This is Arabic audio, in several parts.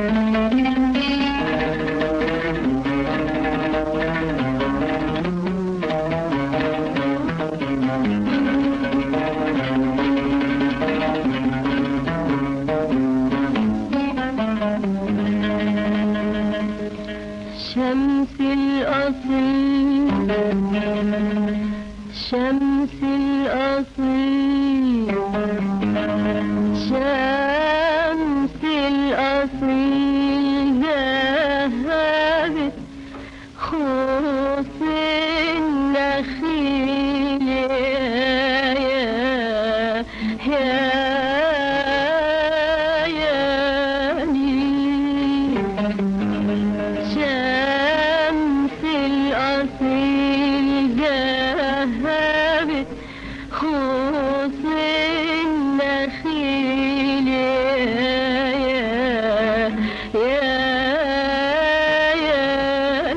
شمس الأصيل شمس الأصيل شمس الأصيل ذهبت خوص النخيل يا نيل شمس الأصيل ذهبت خوص النخيل يا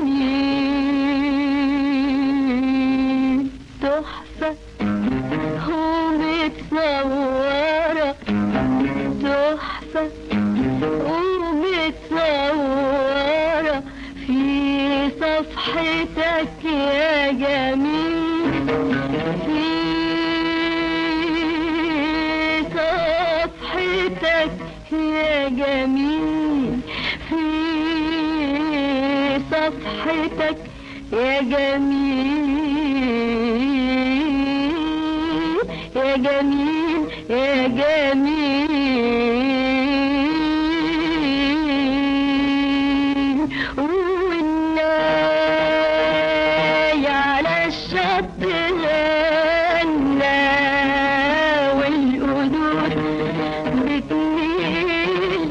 نيل تحفة ومتصورة تحفة ومتصورة في صفحتك يا جميل في صفحتك يا جميل في صفحتك يا جميل يا جميل يا جميل والناي على الشط غنى والقدود بتميل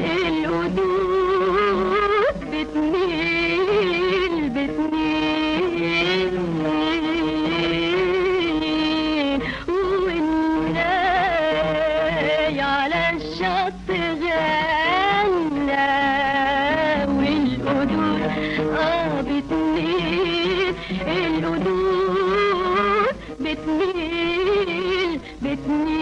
القدود بتميل والناي على الشط غنى والقدود بتميل القدود بتميل